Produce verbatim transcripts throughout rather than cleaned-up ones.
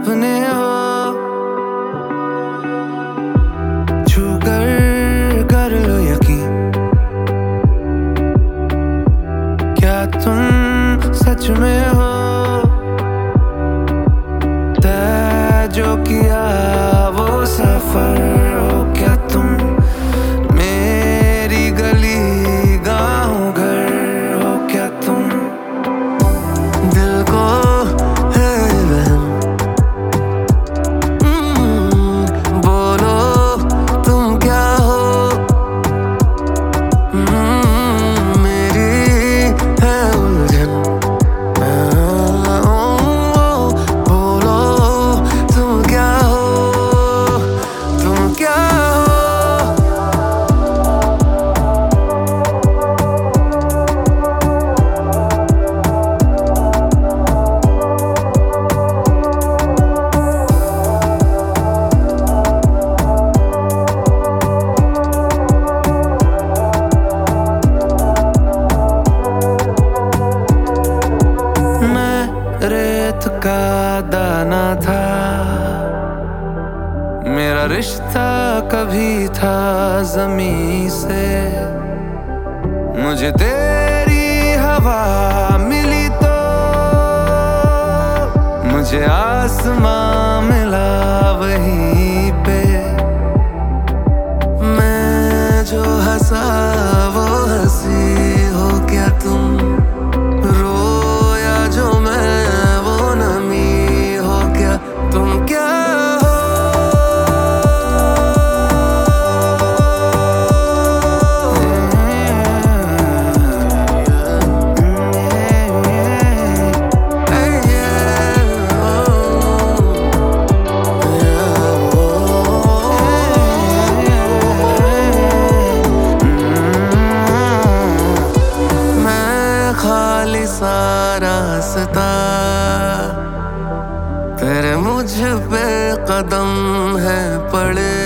अपने हो, छू कर कर लो यकीन, क्या तुम सच में हो। तय जो किया वो सफर हो क्या तुम, मेरी गली गाँव घर हो क्या तुम। दिल को है वहम, बोलो तुम क्या हो, मेरी है उलझन। बोलो तुम क्या हो, तुम क्या हो। रेत का दाना था मेरा रिश्ता कभी था ज़मीं से, मुझे तेरी हवा मिली तो मुझे आसमां मिला वहीं पे। मैं जो हंसा वो हंसी हो क्या तुम, खाली सारा रास्ता तेरे मुझ पे कदम है पड़े।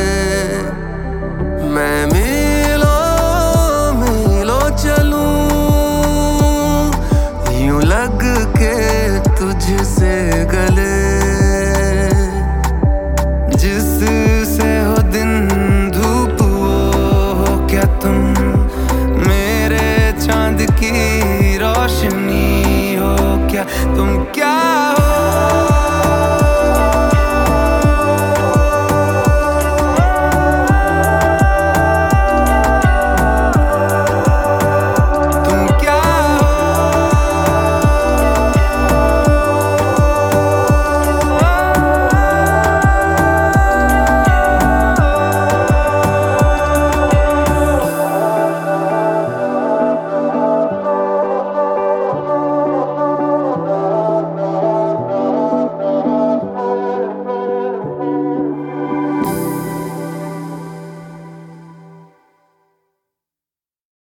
मैं मीलों मीलों चलूं यूं लग के तुझसे गले, जिससे हो दिन धूप हो क्या तुम, मेरे चांद की रोशनी हो क्या तुम। क्या